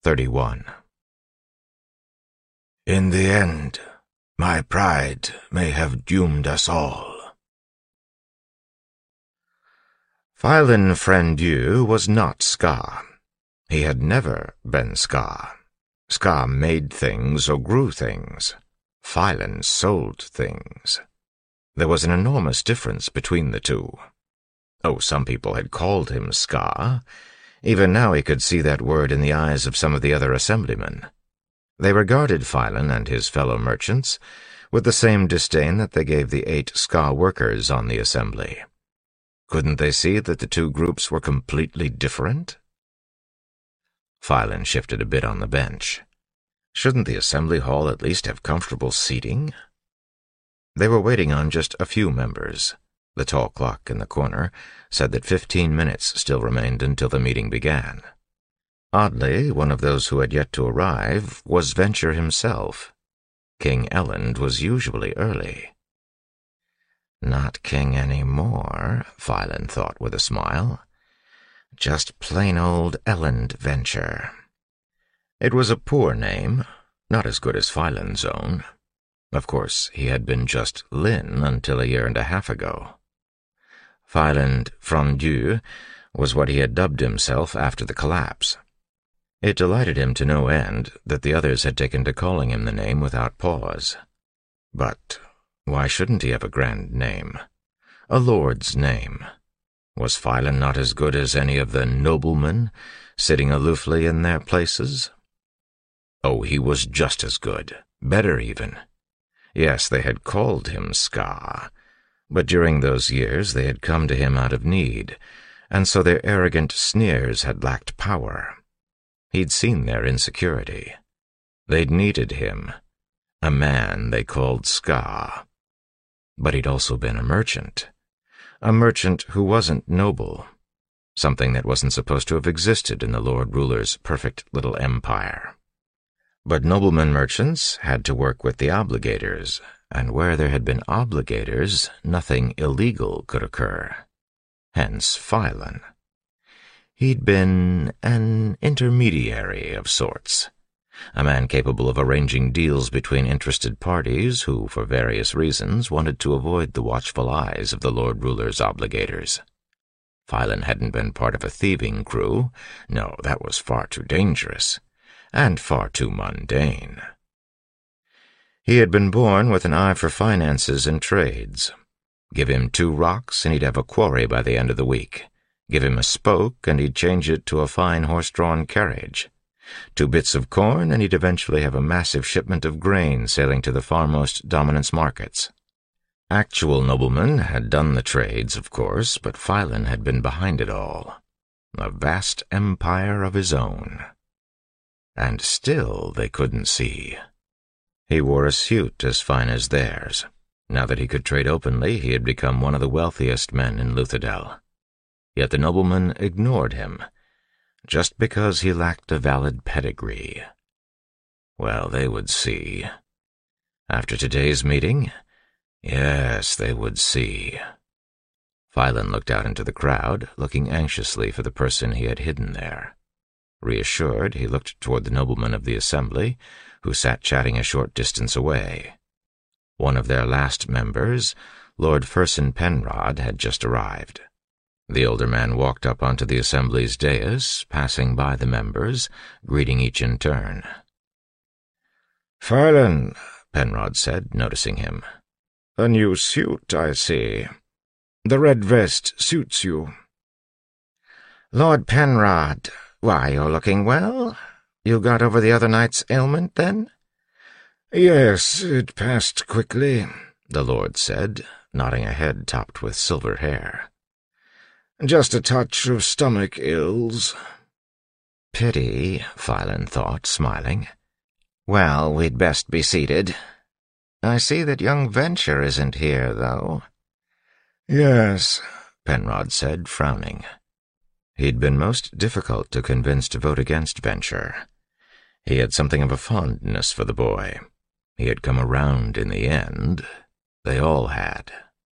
31. In the end, my pride may have doomed us all. Philin Frendieu was not Ska. He had never been Ska. Ska made things or grew things. Philin sold things. There was an enormous difference between the two. Oh, some people had called him Ska. Even now he could see that word in the eyes of some of the other assemblymen. They regarded Philin and his fellow merchants with the same disdain that they gave the 8 Ska workers on the assembly. Couldn't they see that the two groups were completely different? Philin shifted a bit on the bench. Shouldn't the assembly hall at least have comfortable seating? They were waiting on just a few members. The tall clock in the corner said that 15 minutes still remained until the meeting began. Oddly, one of those who had yet to arrive was Venture himself. King Elend was usually early. Not king anymore, Philin thought with a smile. Just plain old Elend Venture. It was a poor name, not as good as Philin's own. Of course, he had been just Lin until a year and a half ago. Philin Frendieu was what he had dubbed himself after the collapse. It delighted him to no end that the others had taken to calling him the name without pause. But why shouldn't he have a grand name? A lord's name. Was Philin not as good as any of the noblemen, sitting aloofly in their places? Oh, he was just as good, better even. Yes, they had called him Ska, but during those years they had come to him out of need, and so their arrogant sneers had lacked power. He'd seen their insecurity. They'd needed him, a man they called Ska. But he'd also been a merchant who wasn't noble, something that wasn't supposed to have existed in the Lord Ruler's perfect little empire. But noblemen merchants had to work with the obligators, and where there had been obligators, nothing illegal could occur. Hence Philin. He'd been an intermediary of sorts, a man capable of arranging deals between interested parties who, for various reasons, wanted to avoid the watchful eyes of the Lord Ruler's obligators. Philin hadn't been part of a thieving crew. No, that was far too dangerous, and far too mundane. He had been born with an eye for finances and trades. Give him 2 rocks and he'd have a quarry by the end of the week. Give him a spoke and he'd change it to a fine horse-drawn carriage. 2 bits of corn and he'd eventually have a massive shipment of grain sailing to the farmost dominance markets. Actual noblemen had done the trades, of course, but Philin had been behind it all. A vast empire of his own. And still they couldn't see. He wore a suit as fine as theirs. Now that he could trade openly, he had become one of the wealthiest men in Luthadel. Yet the noblemen ignored him, just because he lacked a valid pedigree. Well, they would see. After today's meeting, yes, they would see. Philin looked out into the crowd, looking anxiously for the person he had hidden there. Reassured, he looked toward the noblemen of the assembly, who sat chatting a short distance away. One of their last members, Lord Fersen Penrod, had just arrived. The older man walked up onto the assembly's dais, passing by the members, greeting each in turn. "Philin," Penrod said, noticing him. "A new suit, I see. The red vest suits you." "Lord Penrod, why, you're looking well. You got over the other night's ailment, then?" "Yes, it passed quickly," the lord said, nodding a head topped with silver hair. "Just a touch of stomach ills." "Pity," Philin thought, smiling. "Well, we'd best be seated. I see that young Venture isn't here, though." "Yes," Penrod said, frowning. He'd been most difficult to convince to vote against Venture. He had something of a fondness for the boy. He had come around in the end. They all had.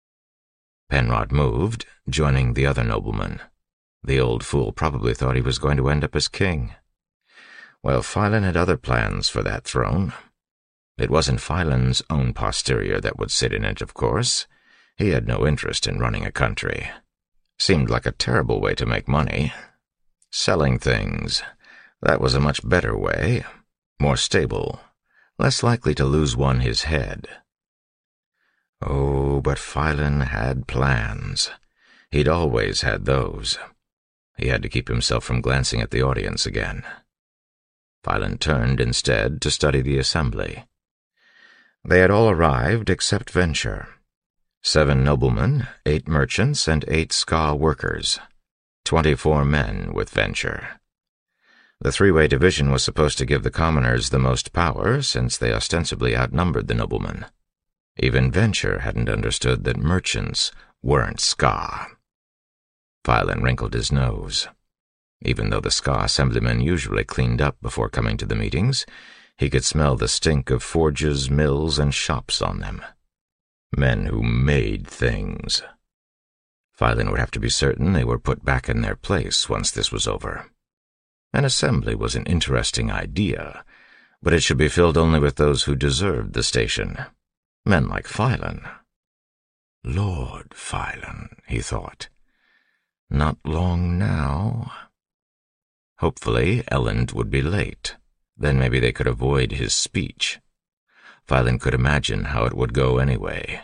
Penrod moved, joining the other nobleman. The old fool probably thought he was going to end up as king. Well, Phylon had other plans for that throne. It wasn't Phylon's own posterior that would sit in it, of course. He had no interest in running a country. Seemed like a terrible way to make money. Selling things, that was a much better way, more stable, less likely to lose one his head. Oh, but Phylon had plans. He'd always had those. He had to keep himself from glancing at the audience again. Phylon turned instead to study the assembly. They had all arrived except Venture. 7 noblemen, 8 merchants, and 8 Ska workers. 24 men with Venture. The three-way division was supposed to give the commoners the most power, since they ostensibly outnumbered the noblemen. Even Venture hadn't understood that merchants weren't Ska. Phylon wrinkled his nose. Even though the Ska assemblymen usually cleaned up before coming to the meetings, he could smell the stink of forges, mills, and shops on them. Men who made things. Phylon would have to be certain they were put back in their place once this was over. An assembly was an interesting idea, but it should be filled only with those who deserved the station. Men like Phylon. Lord Phylon, he thought. Not long now. Hopefully, Elend would be late. Then maybe they could avoid his speech. Phylon could imagine how it would go anyway.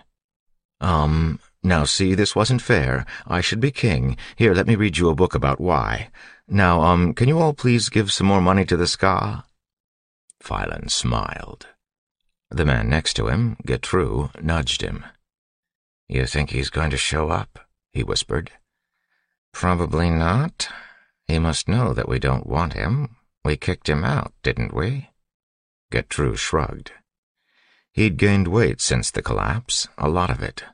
Now see, this wasn't fair. I should be king. Here, let me read you a book about why. Now, can you all please give some more money to the Ska? Phylon smiled. The man next to him, Gertrude, nudged him. You think he's going to show up? He whispered. Probably not. He must know that we don't want him. We kicked him out, didn't we? Gertrude shrugged. He'd gained weight since the collapse, a lot of it.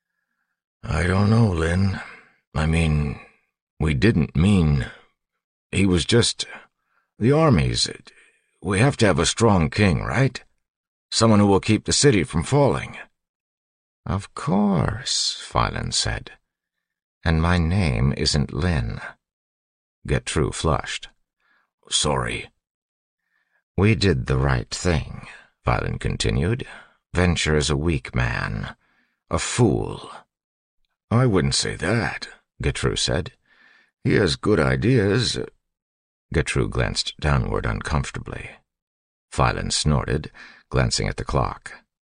I don't know, Lynn. I mean, we didn't mean... He was just... The armies... We have to have a strong king, right? Someone who will keep the city from falling. Of course, Phylon said. And my name isn't Lynn. Gertrude flushed. Sorry. We did the right thing, Phylon continued. Venture is a weak man. A fool. I wouldn't say that, Gertrude said. He has good ideas. Gertrude glanced downward uncomfortably. Phylon snorted, glancing at the clock.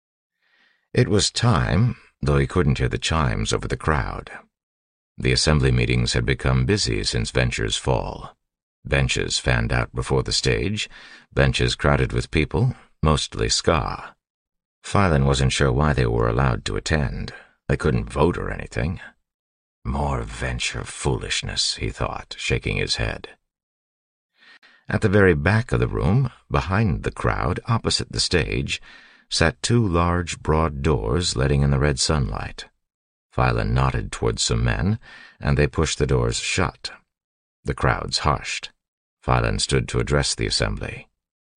It was time, though he couldn't hear the chimes over the crowd. The assembly meetings had become busy since Venture's fall. Benches fanned out before the stage, benches crowded with people, mostly Ska. Phylon wasn't sure why they were allowed to attend. They couldn't vote or anything. More Venture foolishness, he thought, shaking his head. At the very back of the room, behind the crowd, opposite the stage, sat 2 large, broad doors letting in the red sunlight. Phylon nodded towards some men, and they pushed the doors shut. The crowds hushed. Phylon stood to address the assembly.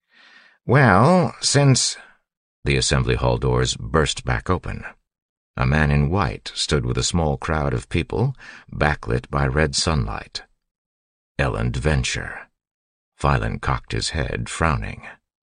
Well, since... The assembly hall doors burst back open. A man in white stood with a small crowd of people, backlit by red sunlight. Elend Venture. Phylon cocked his head, frowning.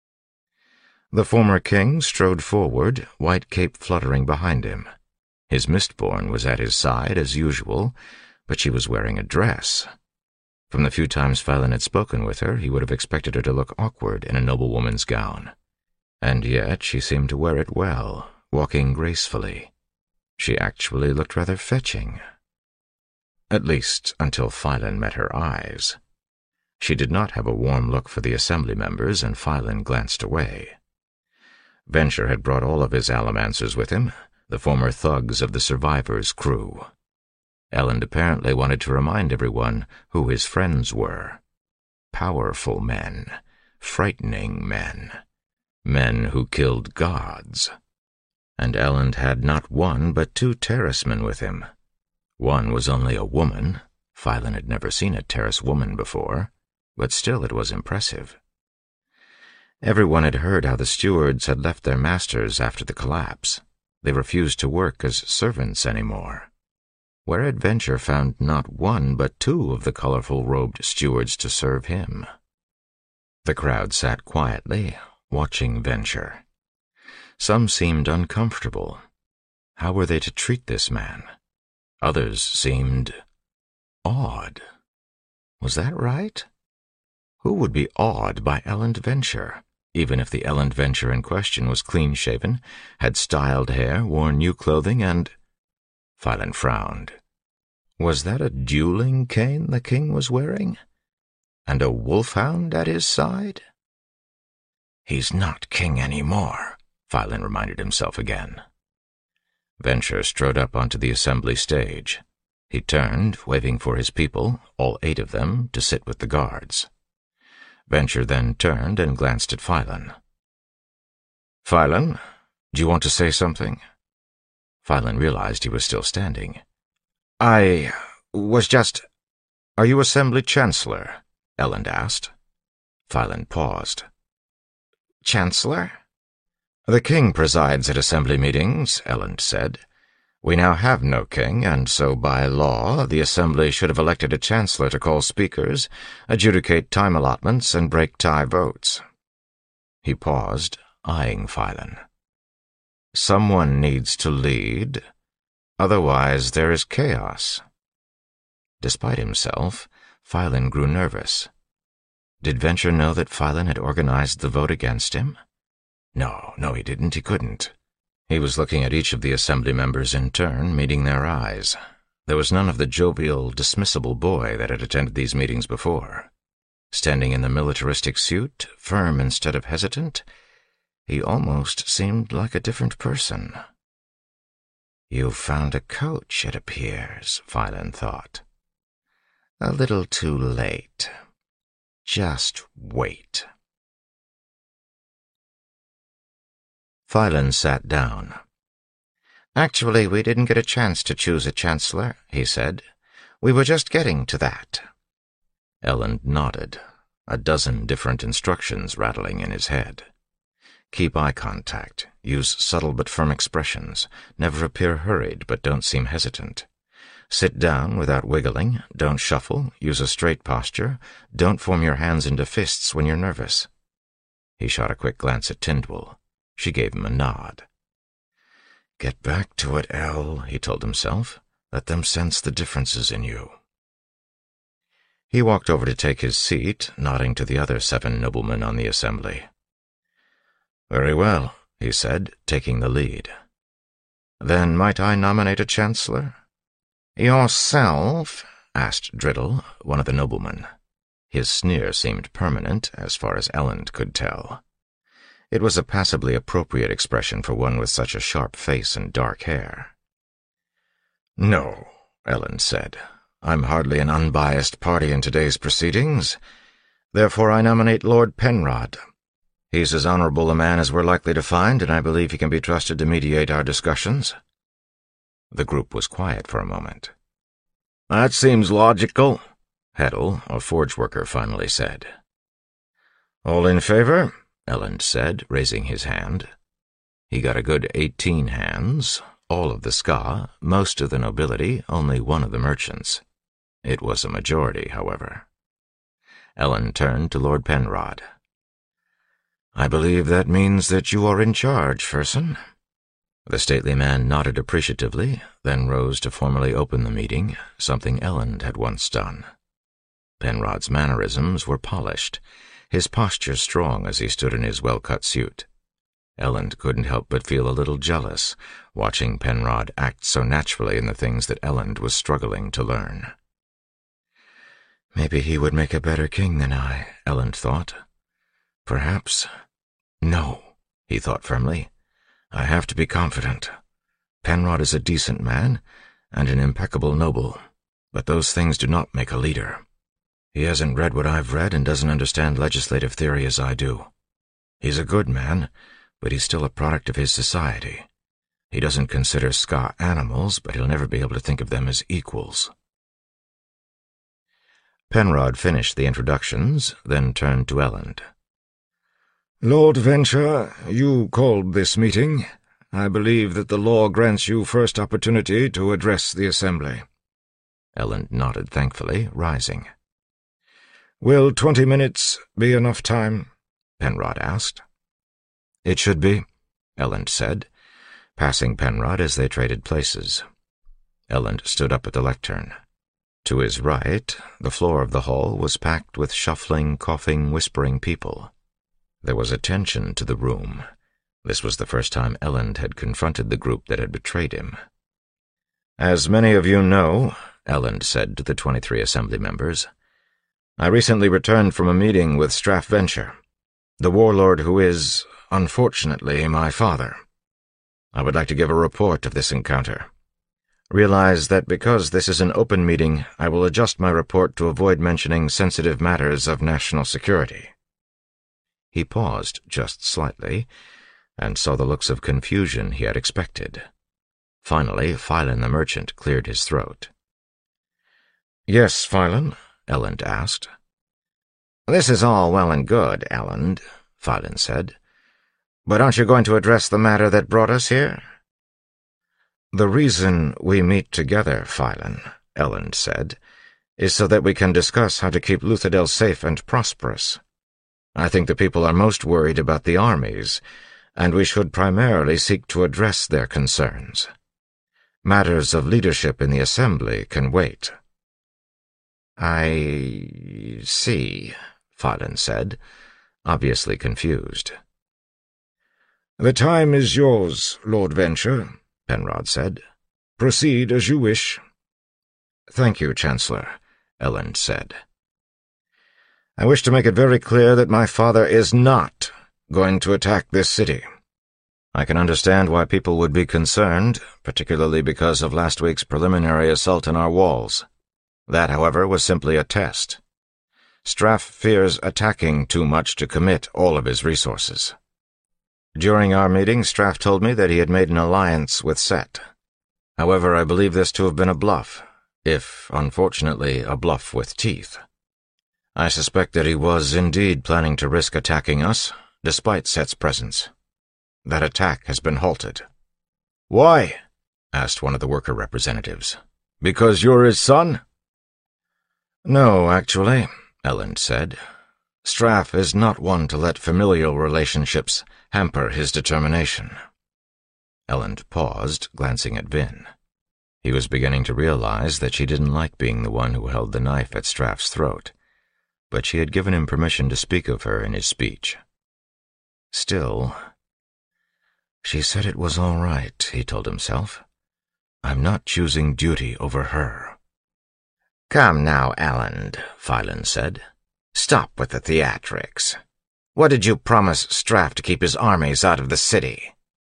The former king strode forward, white cape fluttering behind him. His Mistborn was at his side, as usual, but she was wearing a dress. From the few times Phylon had spoken with her, he would have expected her to look awkward in a noblewoman's gown. And yet she seemed to wear it well, walking gracefully. She actually looked rather fetching. At least until Phylon met her eyes. She did not have a warm look for the assembly members, and Phylon glanced away. Venture had brought all of his allomancers with him, the former thugs of the survivors' crew. Elend apparently wanted to remind everyone who his friends were. Powerful men, frightening men, men who killed gods. And Elend had not 1 but 2 terracemen with him. One was only a woman. Phylon had never seen a terrace woman before, but still it was impressive. Everyone had heard how the stewards had left their masters after the collapse. They refused to work as servants anymore. Where had Venture found not 1 but 2 of the colorful-robed stewards to serve him? The crowd sat quietly, watching Venture. Some seemed uncomfortable. How were they to treat this man? Others seemed awed. Was that right? Who would be awed by Elend Venture, even if the Elend Venture in question was clean-shaven, had styled hair, wore new clothing, and— Phylon frowned. Was that a dueling cane the king was wearing? And a wolfhound at his side? He's not king anymore, Phylon reminded himself again. Venture strode up onto the assembly stage. He turned, waving for his people, all 8 of them, to sit with the guards. Venture then turned and glanced at Phylon. Phylon, do you want to say something? Phylon realized he was still standing. I was just— Are you Assembly Chancellor? Elend asked. Phylon paused. Chancellor? The king presides at assembly meetings, Elend said. We now have no king, and so by law the assembly should have elected a chancellor to call speakers, adjudicate time allotments, and break tie votes. He paused, eyeing Phylon. Someone needs to lead, otherwise there is chaos. Despite himself, Phylon grew nervous. Did Venture know that Phylon had organized the vote against him? No, he didn't. He couldn't. He was looking at each of the assembly members in turn, meeting their eyes. There was none of the jovial, dismissible boy that had attended these meetings before. Standing in the militaristic suit, firm instead of hesitant, he almost seemed like a different person. You've found a coach, it appears, Phylon thought. A little too late. Just wait. Phylon sat down. Actually, we didn't get a chance to choose a chancellor, he said. We were just getting to that. Elend nodded, a dozen different instructions rattling in his head. Keep eye contact, use subtle but firm expressions, never appear hurried but don't seem hesitant. Sit down without wiggling, don't shuffle, use a straight posture, don't form your hands into fists when you're nervous. He shot a quick glance at Tindwyl. She gave him a nod. Get back to it, El, he told himself. Let them sense the differences in you. He walked over to take his seat, nodding to the other 7 noblemen on the assembly. Very well, he said, taking the lead. Then might I nominate a chancellor? Yourself? Asked Driddle, one of the noblemen. His sneer seemed permanent, as far as Elend could tell. It was a passably appropriate expression for one with such a sharp face and dark hair. No, Elend said. I'm hardly an unbiased party in today's proceedings. Therefore I nominate Lord Penrod. He's as honorable a man as we're likely to find, and I believe he can be trusted to mediate our discussions. The group was quiet for a moment. That seems logical, Heddle, a forge worker, finally said. All in favor? Elend said, raising his hand. He got a good 18 hands, all of the ska, most of the nobility, only one of the merchants. It was a majority, however. Elend turned to Lord Penrod. I believe that means that you are in charge, Fersen. The stately man nodded appreciatively, then rose to formally open the meeting, something Elend had once done. Penrod's mannerisms were polished, his posture strong as he stood in his well-cut suit. Elend couldn't help but feel a little jealous, watching Penrod act so naturally in the things that Elend was struggling to learn. Maybe he would make a better king than I, Elend thought. Perhaps. No, he thought firmly. I have to be confident. Penrod is a decent man, and an impeccable noble, but those things do not make a leader. He hasn't read what I've read and doesn't understand legislative theory as I do. He's a good man, but he's still a product of his society. He doesn't consider ska animals, but he'll never be able to think of them as equals. Penrod finished the introductions, then turned to Elend. Lord Venture, you called this meeting. I believe that the law grants you first opportunity to address the assembly. Elend nodded thankfully, rising. "Will 20 minutes be enough time?" Penrod asked. "It should be," Elend said, passing Penrod as they traded places. Elend stood up at the lectern. To his right, the floor of the hall was packed with shuffling, coughing, whispering people. There was a tension to the room. This was the first time Elend had confronted the group that had betrayed him. "As many of you know," Elend said to the 23 assembly members, "I recently returned from a meeting with Straff Venture, the warlord who is, unfortunately, my father. I would like to give a report of this encounter. Realize that because this is an open meeting, I will adjust my report to avoid mentioning sensitive matters of national security." He paused just slightly, and saw the looks of confusion he had expected. Finally, Phylon the merchant cleared his throat. "Yes, Phylon?" Elend asked. "This is all well and good, Elend," Phylon said. "But aren't you going to address the matter that brought us here?" "The reason we meet together, Phylon," Elend said, "is so that we can discuss how to keep Luthadel safe and prosperous. I think the people are most worried about the armies, and we should primarily seek to address their concerns. Matters of leadership in the Assembly can wait." "I see," Phylon said, obviously confused. "The time is yours, Lord Venture," Penrod said. "Proceed as you wish." "Thank you, Chancellor," Elend said. "I wish to make it very clear that my father is not going to attack this city. I can understand why people would be concerned, particularly because of last week's preliminary assault on our walls. That, however, was simply a test. Straff fears attacking too much to commit all of his resources. During our meeting, Straff told me that he had made an alliance with Set. However, I believe this to have been a bluff, if, unfortunately, a bluff with teeth. I suspect that he was indeed planning to risk attacking us, despite Set's presence. That attack has been halted." "Why?" asked one of the worker representatives. "Because you're his son?" "No, actually," Elend said. "Straff is not one to let familial relationships hamper his determination." Elend paused, glancing at Vin. He was beginning to realize that she didn't like being the one who held the knife at Straff's throat, but she had given him permission to speak of her in his speech. Still, she said it was all right, he told himself. I'm not choosing duty over her. "Come now, Elend," Phylon said. "Stop with the theatrics. What did you promise Straff to keep his armies out of the city?"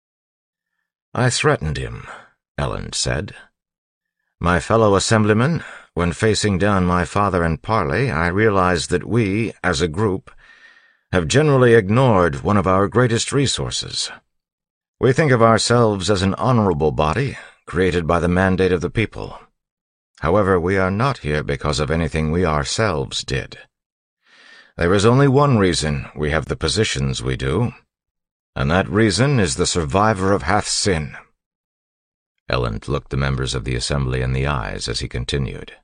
"I threatened him," Elend said. "My fellow assemblymen, when facing down my father in parley, I realized that we, as a group, have generally ignored one of our greatest resources. We think of ourselves as an honorable body, created by the mandate of the people. However, we are not here because of anything we ourselves did. There is only one reason we have the positions we do, and that reason is the survivor of Hath Sin." Elend looked the members of the assembly in the eyes as he continued.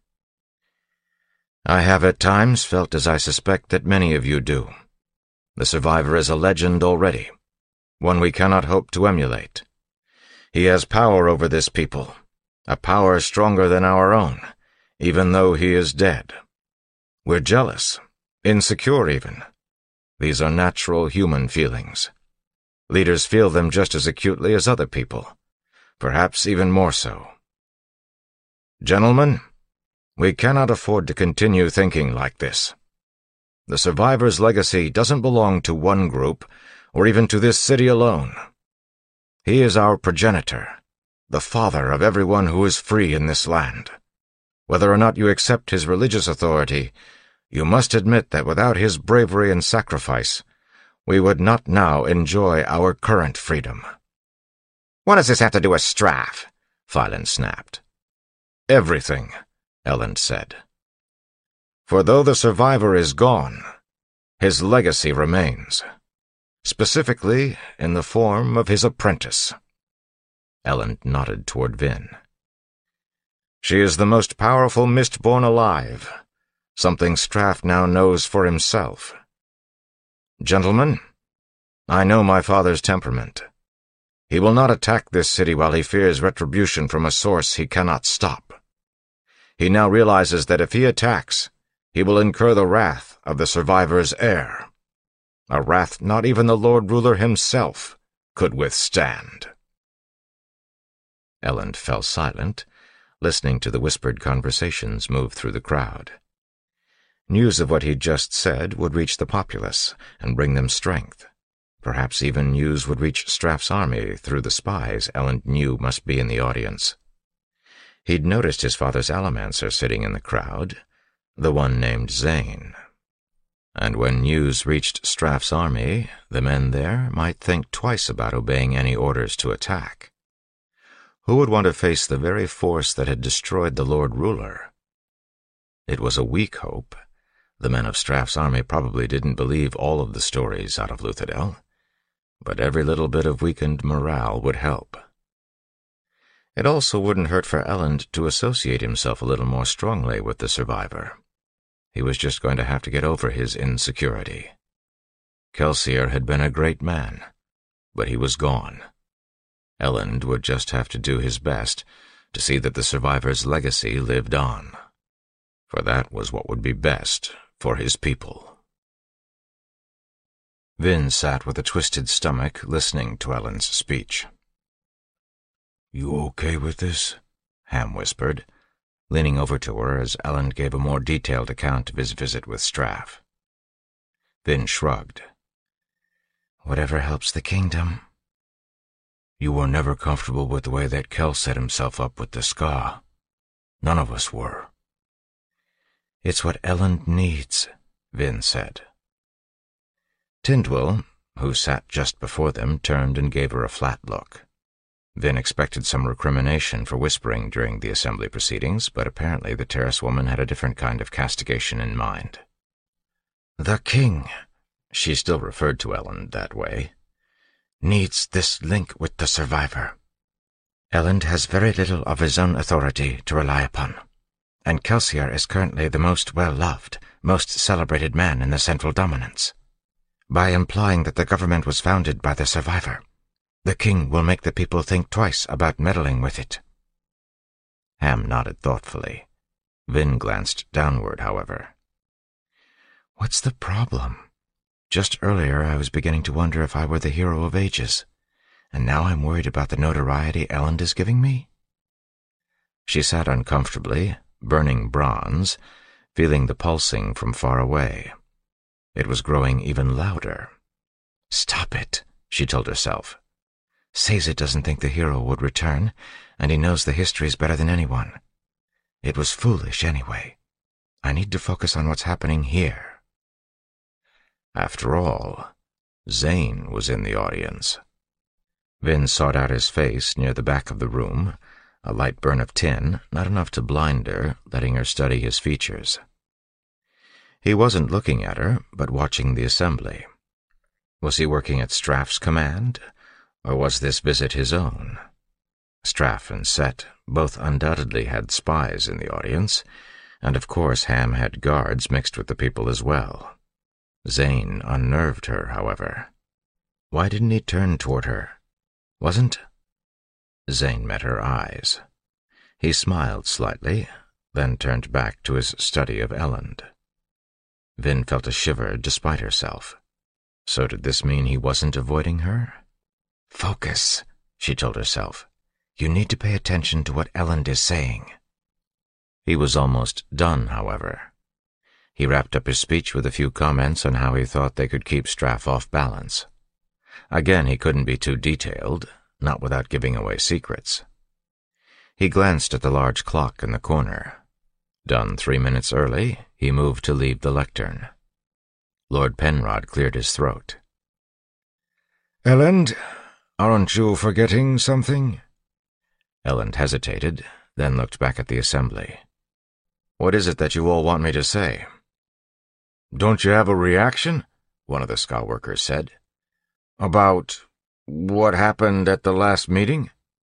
"I have at times felt as I suspect that many of you do. The survivor is a legend already, one we cannot hope to emulate. He has power over this people, a power stronger than our own, even though he is dead. We're jealous, insecure even. These are natural human feelings. Leaders feel them just as acutely as other people, perhaps even more so. Gentlemen, we cannot afford to continue thinking like this. The survivor's legacy doesn't belong to one group, or even to this city alone. He is our progenitor, the father of everyone who is free in this land. Whether or not you accept his religious authority, you must admit that without his bravery and sacrifice, we would not now enjoy our current freedom." "What does this have to do with Straff?" Phylon snapped. "Everything," Elend said. "For though the survivor is gone, his legacy remains, specifically in the form of his apprentice." Elend nodded toward Vin. "She is the most powerful Mistborn alive, something Straff now knows for himself. Gentlemen, I know my father's temperament. He will not attack this city while he fears retribution from a source he cannot stop. He now realizes that if he attacks, he will incur the wrath of the survivor's heir, a wrath not even the Lord Ruler himself could withstand. Elend fell silent, listening to the whispered conversations move through the crowd. News of what he'd just said would reach the populace and bring them strength. Perhaps even news would reach Straff's army through the spies Elend knew must be in the audience. He'd noticed his father's Allomancer sitting in the crowd, the one named Zane. And when news reached Straff's army, the men there might think twice about obeying any orders to attack. Who would want to face the very force that had destroyed the Lord Ruler? It was a weak hope. The men of Straff's army probably didn't believe all of the stories out of Luthadel, but every little bit of weakened morale would help. It also wouldn't hurt for Elend to associate himself a little more strongly with the survivor. He was just going to have to get over his insecurity. Kelsier had been a great man, but he was gone. Elend would just have to do his best to see that the survivor's legacy lived on, for that was what would be best for his people. Vin sat with a twisted stomach, listening to Elend's speech. "You okay with this?" Ham whispered, leaning over to her as Elend gave a more detailed account of his visit with Straff. Vin shrugged. "Whatever helps the kingdom." "You were never comfortable with the way that Kel set himself up with the Skaa. None of us were." "It's what Elend needs," Vin said. Tindwyl, who sat just before them, turned and gave her a flat look. Vin expected some recrimination for whispering during the assembly proceedings, but apparently the terrace woman had a different kind of castigation in mind. "The king," she still referred to Elend that way, "needs this link with the survivor. Elend has very little of his own authority to rely upon, and Kelsier is currently the most well-loved, most celebrated man in the Central Dominance. By implying that the government was founded by the survivor, the king will make the people think twice about meddling with it." Ham nodded thoughtfully. Vin glanced downward, however. "What's the problem? Just earlier I was beginning to wonder if I were the hero of ages, and now I'm worried about the notoriety Elend is giving me?" She sat uncomfortably, burning bronze, feeling the pulsing from far away. It was growing even louder. "Stop it," she told herself. "Sazed doesn't think the hero would return, and he knows the histories better than anyone. It was foolish anyway. I need to focus on what's happening here." After all, Zane was in the audience. Vin sought out his face near the back of the room, a light burn of tin, not enough to blind her, letting her study his features. He wasn't looking at her, but watching the assembly. Was he working at Straff's command, or was this visit his own? Straff and Set both undoubtedly had spies in the audience, and of course Ham had guards mixed with the people as well. Zane unnerved her, however. Why didn't he turn toward her? Wasn't? Zane met her eyes. He smiled slightly, then turned back to his study of Elend. Vin felt a shiver despite herself. So did this mean he wasn't avoiding her? "Focus," she told herself. "You need to pay attention to what Elend is saying." He was almost done, however. He wrapped up his speech with a few comments on how he thought they could keep Straff off balance. Again, he couldn't be too detailed, not without giving away secrets. He glanced at the large clock in the corner. Done 3 minutes early, he moved to leave the lectern. Lord Penrod cleared his throat. "Elend, aren't you forgetting something?" Elend hesitated, then looked back at the assembly. "What is it that you all want me to say?" "Don't you have a reaction?" one of the Skaa workers said. "About what happened at the last meeting?"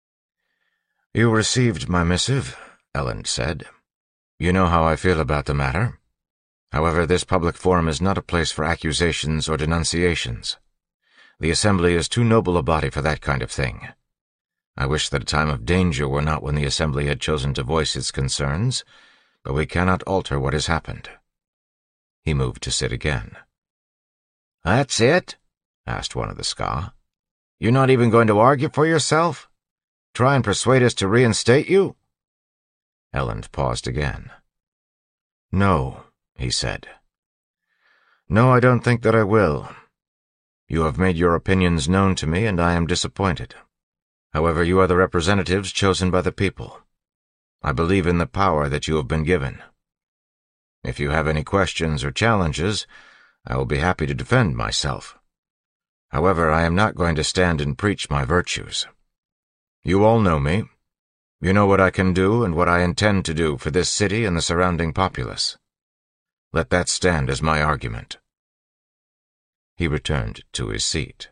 "You received my missive," Elend said. "You know how I feel about the matter. However, this public forum is not a place for accusations or denunciations. The Assembly is too noble a body for that kind of thing. I wish that a time of danger were not when the Assembly had chosen to voice its concerns, but we cannot alter what has happened." He moved to sit again. "That's it?" asked one of the Ska. "You're not even going to argue for yourself? Try and persuade us to reinstate you?" Elend paused again. "No," he said. "No, I don't think that I will. You have made your opinions known to me, and I am disappointed. However, you are the representatives chosen by the people. I believe in the power that you have been given. If you have any questions or challenges, I will be happy to defend myself. However, I am not going to stand and preach my virtues. You all know me. You know what I can do and what I intend to do for this city and the surrounding populace. Let that stand as my argument." He returned to his seat.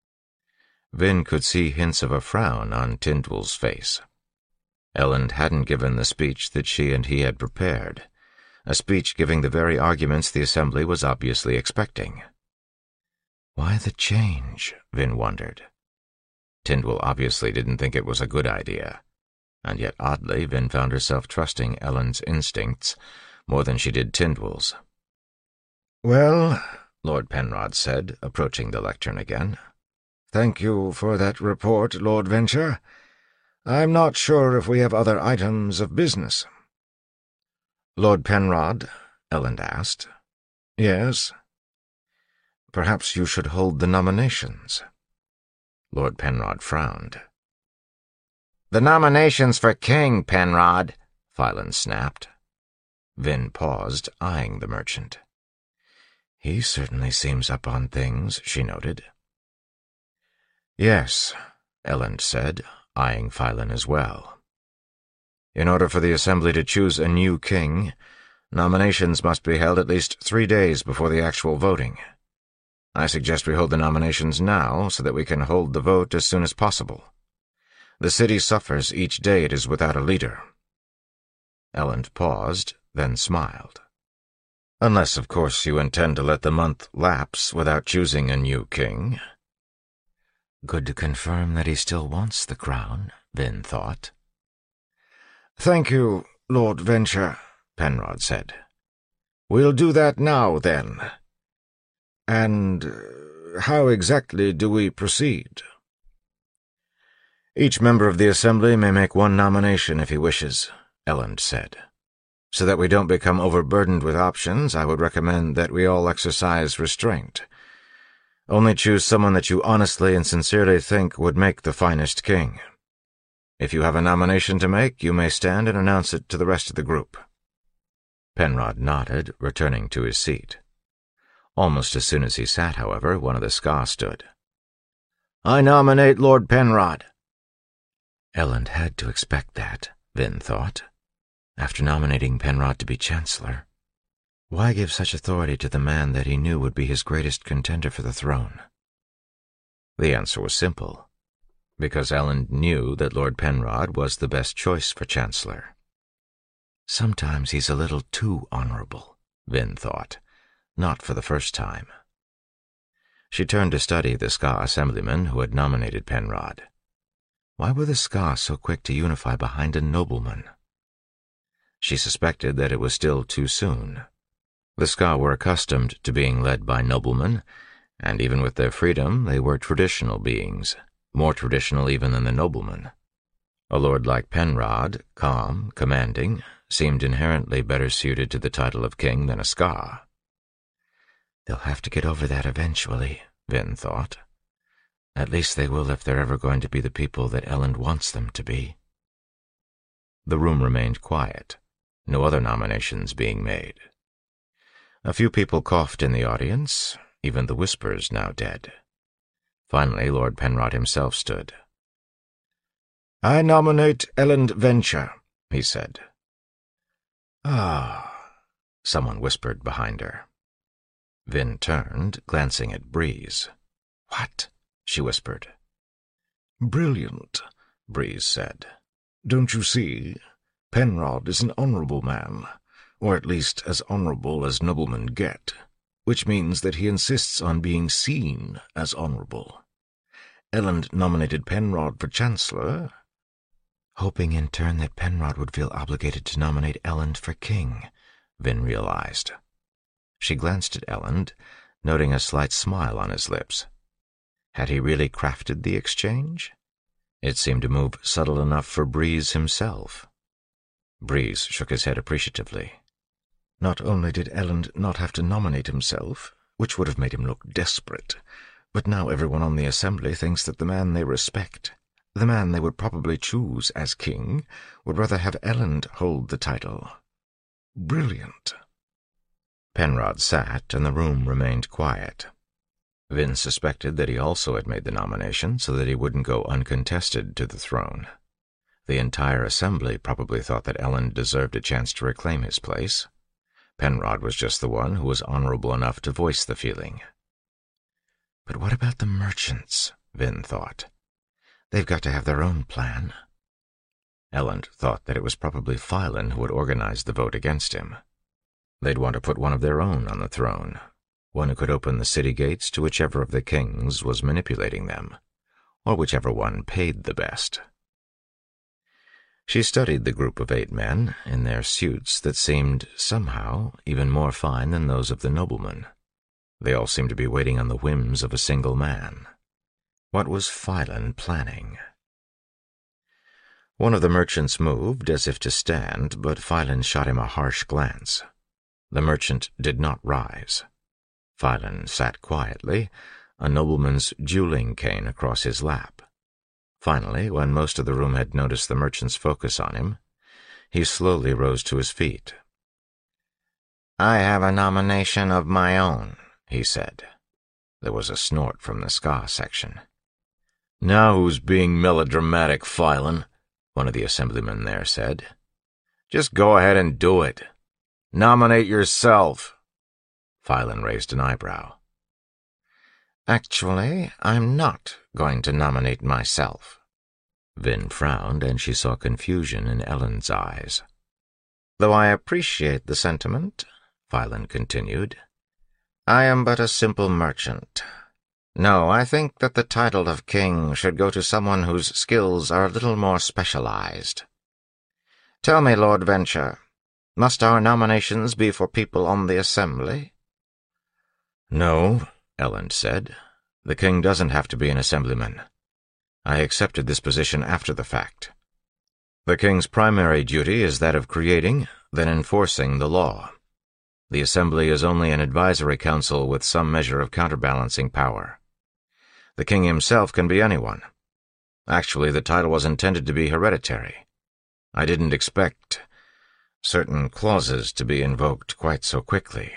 Vin could see hints of a frown on Tindwell's face. Elend hadn't given the speech that she and he had prepared, a speech giving the very arguments the Assembly was obviously expecting. Why the change? Vin wondered. Tindwell obviously didn't think it was a good idea, and yet oddly Vin found herself trusting Elend's instincts more than she did Tindwell's. "Well," Lord Penrod said, approaching the lectern again, "thank you for that report, Lord Venture. I'm not sure if we have other items of business." "Lord Penrod?" Elend asked. "Yes?" "Perhaps you should hold the nominations." Lord Penrod frowned. "The nominations for King, Penrod," Phelan snapped. Vin paused, eyeing the merchant. "He certainly seems up on things," she noted. "Yes," Elend said, eyeing Phelan as well. "In order for the Assembly to choose a new king, nominations must be held at least 3 days before the actual voting. I suggest we hold the nominations now so that we can hold the vote as soon as possible. The city suffers each day it is without a leader." Elend paused, then smiled. "Unless, of course, you intend to let the month lapse without choosing a new king." Good to confirm that he still wants the crown, Vin thought. "Thank you, Lord Venture," Penrod said. "We'll do that now, then. And how exactly do we proceed?" "Each member of the Assembly may make 1 nomination if he wishes," Elend said. "So that we don't become overburdened with options, I would recommend that we all exercise restraint. Only choose someone that you honestly and sincerely think would make the finest king. If you have a nomination to make, you may stand and announce it to the rest of the group." Penrod nodded, returning to his seat. Almost as soon as he sat, however, one of the Ska stood. "I nominate Lord Penrod." Elend had to expect that, Vin thought. After nominating Penrod to be Chancellor, why give such authority to the man that he knew would be his greatest contender for the throne? The answer was simple, because Elend knew that Lord Penrod was the best choice for Chancellor. Sometimes he's a little too honorable, Vin thought, not for the first time. She turned to study the Ska assemblyman who had nominated Penrod. Why were the Ska so quick to unify behind a nobleman? She suspected that it was still too soon. The Ska were accustomed to being led by noblemen, and even with their freedom, they were traditional beings, more traditional even than the noblemen. A lord like Penrod, calm, commanding, seemed inherently better suited to the title of king than a Ska. They'll have to get over that eventually, Vin thought. At least they will if they're ever going to be the people that Elend wants them to be. The room remained quiet, no other nominations being made. A few people coughed in the audience, even the whispers now dead. Finally, Lord Penrod himself stood. "I nominate Elend Venture," he said. "Ah," someone whispered behind her. Vin turned, glancing at Breeze. "What?" she whispered. "Brilliant," Breeze said. "Don't you see? Penrod is an honorable man, or at least as honorable as noblemen get, which means that he insists on being seen as honorable. Elend nominated Penrod for Chancellor, hoping in turn that Penrod would feel obligated to nominate Elend for king, Vin realized. She glanced at Elend, noting a slight smile on his lips. Had he really crafted the exchange? It seemed to move subtle enough for Breeze himself. Breeze shook his head appreciatively. Not only did Elend not have to nominate himself, which would have made him look desperate, but now everyone on the Assembly thinks that the man they respect, the man they would probably choose as king, would rather have Elend hold the title. Brilliant. Penrod sat, and the room remained quiet. Vin suspected that he also had made the nomination so that he wouldn't go uncontested to the throne. The entire Assembly probably thought that Elend deserved a chance to reclaim his place. Penrod was just the one who was honorable enough to voice the feeling. But what about the merchants? Vin thought. They've got to have their own plan. Elend thought that it was probably Phylon who would organize the vote against him. They'd want to put one of their own on the throne, one who could open the city gates to whichever of the kings was manipulating them, or whichever one paid the best. She studied the group of 8 men in their suits that seemed, somehow, even more fine than those of the noblemen. They all seemed to be waiting on the whims of a single man. What was Phylon planning? One of the merchants moved as if to stand, but Phylon shot him a harsh glance. The merchant did not rise. Phylon sat quietly, a nobleman's dueling cane across his lap. Finally, when most of the room had noticed the merchant's focus on him, he slowly rose to his feet. "I have a nomination of my own," he said. There was a snort from the Ska section. "Now who's being melodramatic, Phylon?" one of the assemblymen there said. "Just go ahead and do it. Nominate yourself." Phylon raised an eyebrow. "Actually, I'm not going to nominate myself." Vin frowned, and she saw confusion in Elend's eyes. "Though I appreciate the sentiment," Phylon continued, "I am but a simple merchant. No, I think that the title of king should go to someone whose skills are a little more specialized. Tell me, Lord Venture, must our nominations be for people on the Assembly?" "No," Elend said. "The king doesn't have to be an assemblyman. I accepted this position after the fact. The king's primary duty is that of creating, then enforcing the law. The Assembly is only an advisory council with some measure of counterbalancing power. The king himself can be anyone. Actually, the title was intended to be hereditary. I didn't expect certain clauses to be invoked quite so quickly."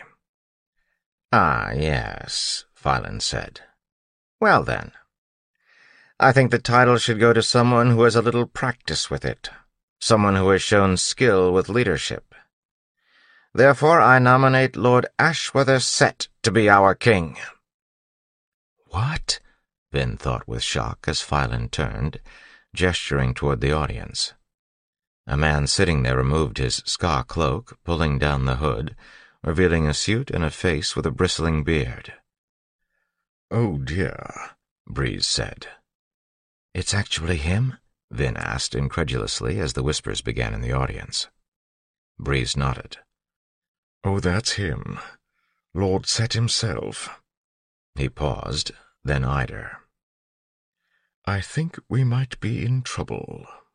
"Ah, yes," Phylon said. "Well then, I think the title should go to someone who has a little practice with it, someone who has shown skill with leadership. Therefore I nominate Lord Ashweather Set to be our king." "What?" Vin thought with shock as Phylon turned, gesturing toward the audience. A man sitting there removed his Ska cloak, pulling down the hood, revealing a suit and a face with a bristling beard. "Oh dear," Breeze said. "It's actually him?" Vin asked incredulously as the whispers began in the audience. Breeze nodded. "Oh, that's him. Lord Set himself." He paused, then eyed her. "I think we might be in trouble."